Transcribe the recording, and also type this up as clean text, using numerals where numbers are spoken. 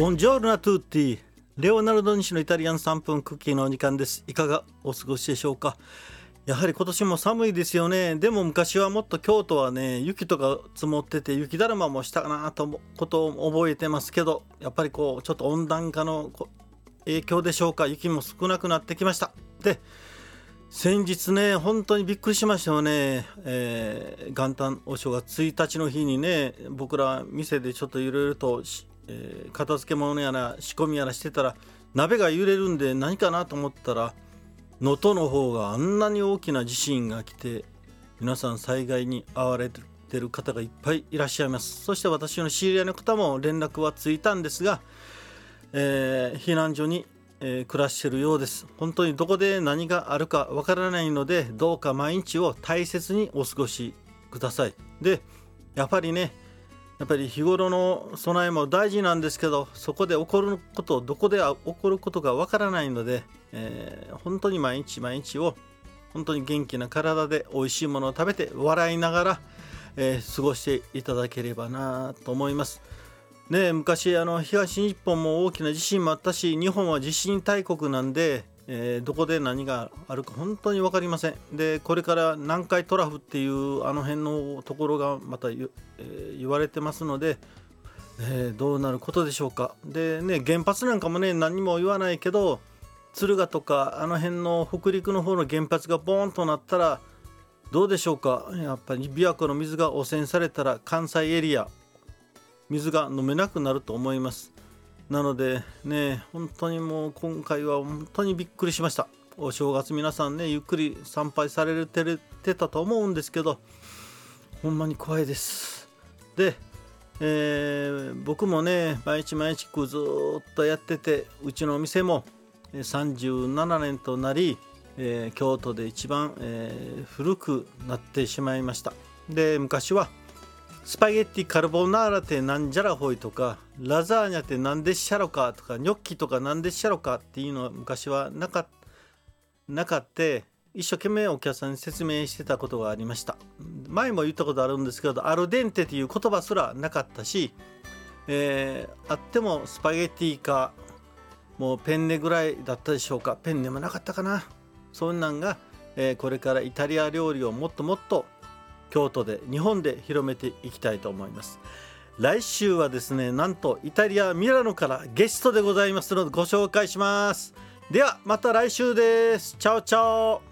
ボンジョルナトゥーティー。レオナルド西のイタリアン3分クッキーのお時間です。いかがお過ごしでしょうか。やはり今年も寒いですよね。でも昔はもっと京都はね、雪とか積もってて雪だるまもしたなとことを覚えてますけど、やっぱりこうちょっと温暖化の影響でしょうか、雪も少なくなってきました。で、先日ね、本当にびっくりしましたよね。元旦お正月1日の日にね、僕ら店でちょっといろいろと片付け物やら仕込みやらしてたら、鍋が揺れるんで何かなと思ったら、能登の方があんなに大きな地震が来て、皆さん災害に遭われてる方がいっぱいいらっしゃいます。そして私の知り合いの方も連絡はついたんですが、避難所に暮らしているようです。本当にどこで何があるかわからないので、どうか毎日を大切にお過ごしください。で、やっぱり日頃の備えも大事なんですけど、そこで起こること、どこで起こることがわからないので、本当に毎日毎日を本当に元気な体で美味しいものを食べて笑いながら、過ごしていただければなと思います。昔東日本も大きな地震もあったし、日本は地震大国なんで、どこで何があるか本当に分かりません。で、これから南海トラフっていうあの辺のところがまた言われてますので、どうなることでしょうか。でね、原発なんかもね、何も言わないけど、敦賀とかあの辺の北陸の方の原発がボーンとなったらどうでしょうか。やっぱり琵琶湖の水が汚染されたら関西エリア水が飲めなくなると思います。なのでね、本当にもう今回は本当にびっくりしました。お正月皆さんね、ゆっくり参拝されてたと思うんですけど、ほんまに怖いです。で、僕もね、毎日毎日ずっとやってて、うちのお店も37年となり、京都で一番、古くなってしまいました。で、昔はスパゲッティカルボナーラってなんじゃらほいとか、ラザーニャってなんでっしゃろかとか、ニョッキとかなんでっしゃろかっていうのは昔はなかって一生懸命お客さんに説明してたことがありました。前も言ったことあるんですけど、アルデンテっていう言葉すらなかったし、あってもスパゲッティかもうペンネぐらいだったでしょうか。ペンネもなかったかな。そんなんが、これからイタリア料理をもっともっと京都で日本で広めていきたいと思います。来週はですね、なんとイタリアミラノからゲストでございますのでご紹介します。ではまた来週です。チャオチャオ。